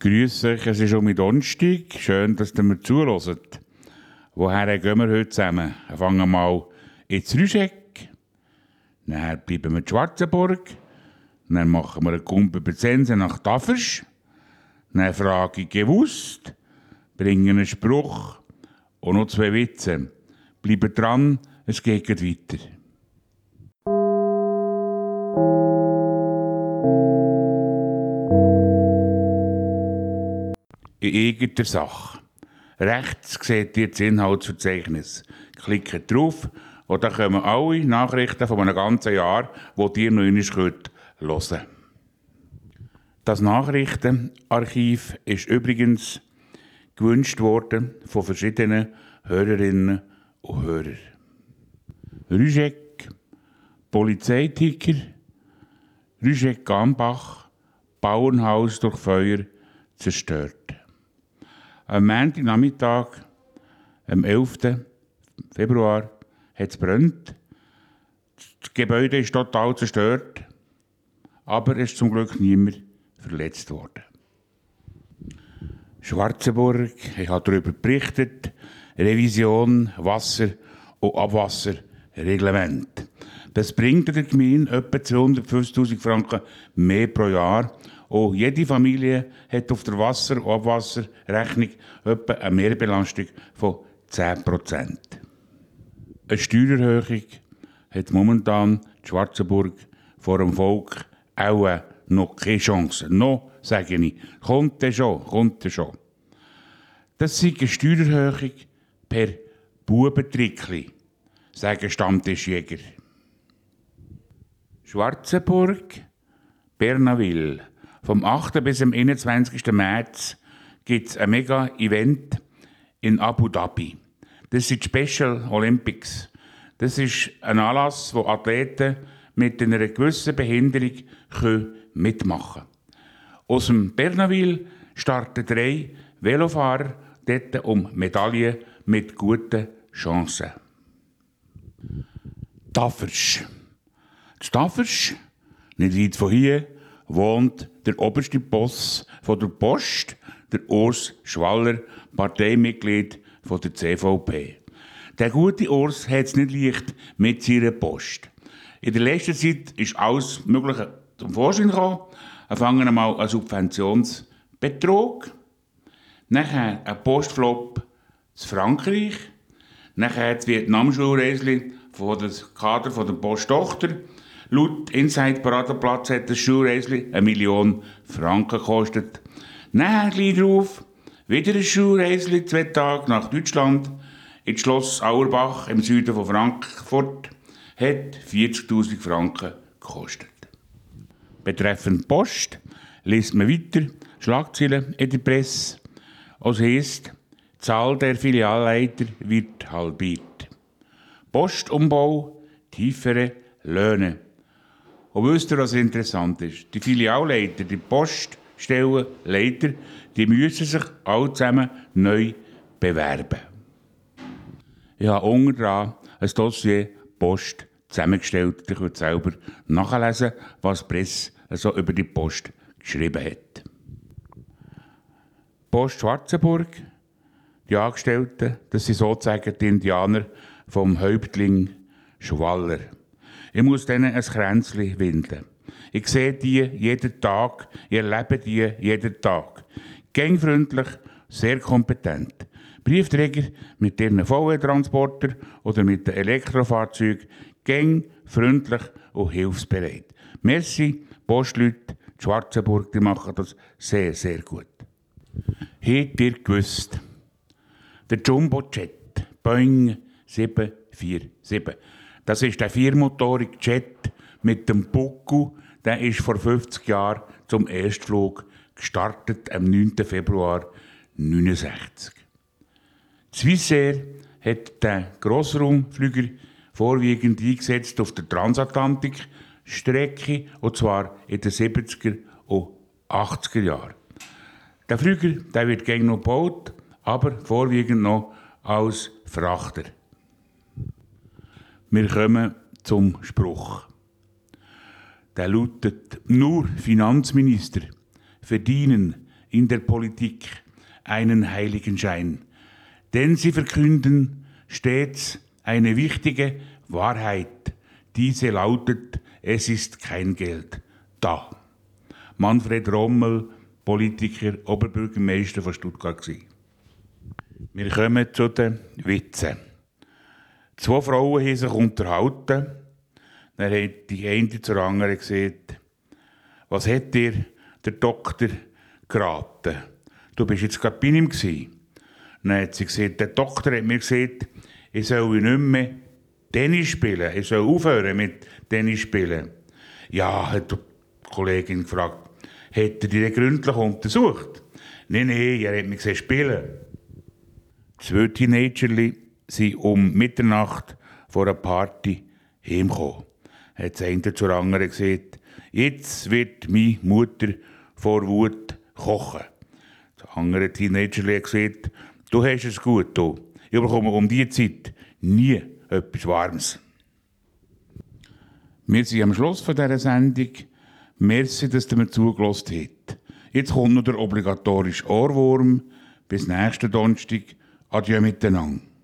Grüß euch, es ist um Donnerstag. Schön, dass ihr mir zuhört. Woher gehen wir heute zusammen? Fangen wir mal ins Rüschegg. Dann bleiben wir in Schwarzenburg. Dann machen wir einen Kumpel über Zensen nach Tafers. Dann frage ich gewusst. Bringen einen Spruch und noch 2 Witze. Bleibt dran, es geht weiter. In eigener Sache. Rechts seht ihr das Inhaltsverzeichnis. Klickt drauf und dann kommen alle Nachrichten von einem ganzen Jahr, die ihr noch einmal hören könnt. Das Nachrichtenarchiv ist übrigens gewünscht worden von verschiedenen Hörerinnen und Hörern. Rüschegg, Polizeiticker, Rüschegg-Gambach, Bauernhaus durch Feuer zerstört. Am Montagnachmittag, am 11. Februar, hat es gebrannt. Das Gebäude ist total zerstört, aber es ist zum Glück niemand verletzt worden. Schwarzenburg, ich habe darüber berichtet, Revision Wasser- und Abwasserreglement. Das bringt der Gemeinde etwa 250'000 Franken mehr pro Jahr. Und jede Familie hat auf der Wasser- und Abwasserrechnung etwa eine Mehrbelastung von 10%. Eine Steuererhöhung hat momentan die Schwarzenburg vor dem Volk auch noch keine Chance. Noch, sage ich, kommt schon. Das ist eine Steuererhöhung per Bubentrickli, sagen Stammtischjäger. Schwarzenburg, Bernaville. Vom 8. bis zum 21. März gibt es ein Mega-Event in Abu Dhabi. Das sind die Special Olympics. Das ist ein Anlass, wo Athleten mit einer gewissen Behinderung mitmachen können. Aus dem Bernaville starten 3 Velofahrer dort um Medaillen mit guten Chancen. Tafers. In Tafers, nicht weit von hier, wohnt der oberste Boss von der Post, der Urs Schwaller, Parteimitglied von der CVP. Der gute Urs hat es nicht leicht mit seiner Post. In der letzten Zeit ist alles Mögliche zum Vorschein gekommen. Wir fangen einmal an Subventionsbetrug, nachher ein Postflop in Frankreich, nachher das Vietnam-Schulreisli von der Kader von der Posttochter. Laut Inside Paradeplatz hat das Schulreisli 1 Million Franken gekostet. Nachher gleich drauf, wieder ein Schulreisli 2 Tage nach Deutschland, ins Schloss Auerbach im Süden von Frankfurt, hat 40'000 Franken gekostet. Betreffend Post liest man weiter Schlagzeilen in der Presse. Es heisst, die Zahl der Filialleiter wird halbiert. Postumbau, tiefere Löhne. Und wisst ihr, was interessant ist? Die Filialleiter, die Poststellenleiter, die müssen sich alle zusammen neu bewerben. Ich habe unten dran ein Dossier Post zusammengestellt. Ihr könnt selber nachlesen, was die Presse so über die Post geschrieben hat. Post Schwarzenburg, die Angestellten, das sind sozusagen die Indianer vom Häuptling Schwaller. Ich muss denen ein Kränzchen winden. Ich sehe die jeden Tag, ich erlebe die jeden Tag. Gängfreundlich, sehr kompetent. Briefträger mit ihren VW-Transporter oder mit den Elektrofahrzeugen, gängfreundlich und hilfsbereit. Merci, Postleute, die Schwarzenburg, die machen das sehr, sehr gut. Habt ihr gewusst, der Jumbo-Jet, Boeing 747, das ist der 4-motorige Jet mit dem Buckel, der ist vor 50 Jahren zum Erstflug gestartet, am 9. Februar 1969. Swissair hat den Grossraumflüger vorwiegend eingesetzt auf der Transatlantikstrecke, und zwar in den 70er und 80er Jahren. Der Flüger der wird gängig noch gebaut, aber vorwiegend noch als Frachter. Wir kommen zum Spruch. Der lautet: Nur Finanzminister verdienen in der Politik einen Heiligenschein, denn sie verkünden stets eine wichtige Wahrheit. Diese lautet, es ist kein Geld da. Manfred Rommel, Politiker, Oberbürgermeister von Stuttgart. Wir kommen zu den Witzen. 2 Frauen haben sich unterhalten. Dann hat die eine zur anderen gesagt, was hat dir der Doktor geraten? Du bist jetzt gerade bei ihm gewesen. Dann hat sie gesagt, der Doktor hat mir gesagt, ich soll nicht mehr Tennis spielen. Ich soll aufhören mit Tennis spielen. Ja, hat die Kollegin gefragt, hat er dich gründlich untersucht? Nein, er hat mir gesagt, spielen. 2 Teenagerli sind um Mitternacht vor einer Party heimgekommen. Hat das eine zur anderen gesagt, jetzt wird meine Mutter vor Wut kochen. Das andere Teenagerli hat gesagt, du hast es gut, du. Ich bekomme um diese Zeit nie etwas Warmes. Wir sind am Schluss von dieser Sendung. Merci, dass ihr mir zugelassen habt. Jetzt kommt noch der obligatorische Ohrwurm. Bis nächsten Donnerstag. Adieu miteinander.